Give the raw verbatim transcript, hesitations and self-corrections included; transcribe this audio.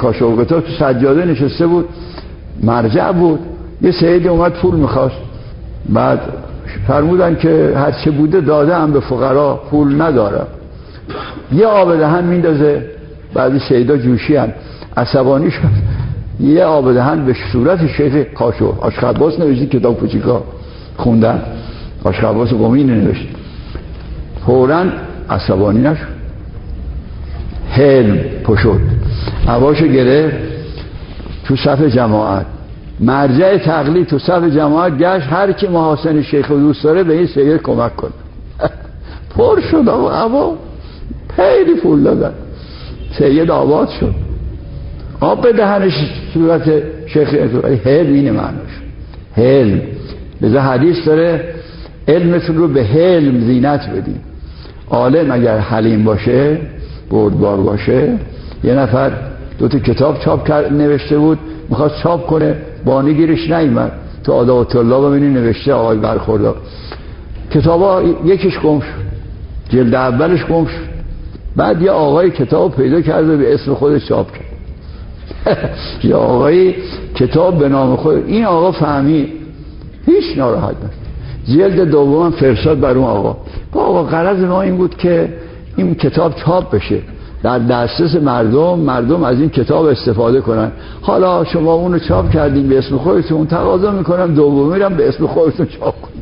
کاشف کتاب تو سجاده نشسته بود، مرجع بود. یه سید اومد پول میخواست، بعد فرمودن که هر چه بوده داده هم به فقرا، پول ندارم. یه آب دهن میندازه، بعضی سیدا جوشی هم عصبانی شد، یه آب دهن به صورت شیخ کاشف. عاشق عباس نوشتی کتاب کوچیکا خوندن، عاشق عباس قمی نوشت. فوراً عصبانی نشد، حلم پشد، عباشو گرفت تو صف جماعت، مرجع تقلید تو صف جماعت گشت، هر کی محاسن شیخ و دوست داره به این سید کمک کنه. پر شد عبا، خیلی پول دادن، سید آباد شد. آب به دهنش صورت شیخ. حلم اینه معناش، حلم. لذا حدیث داره علمتون رو به حلم زینت بدین. عالم اگر حلیم باشه، بردبار باشه. یه نفر دو تا کتاب چاپ کرد، نوشته بود، میخواست چاپ کنه، بانی گیرش نیامد. تو آداب طلاب ببینی نوشته آقای برخوردار، کتابا یکیش گم شد، جلد اولش گم شد. بعد یه آقای کتاب پیدا کرده به اسم خودش چاپ کرد. یه آقای کتاب به نام خود، این آقا فهمید، هیچ ناراحت نشد. جلد دوم فرستاد بر اون آقا. آقا غرض ما این بود که این کتاب چاپ بشه، در دسترس مردم، مردم از این کتاب استفاده کنن. حالا شما اونو چاپ کردین به اسم خودتون، تقاضا میکنم دومی رو به اسم خودتون چاپ کنید.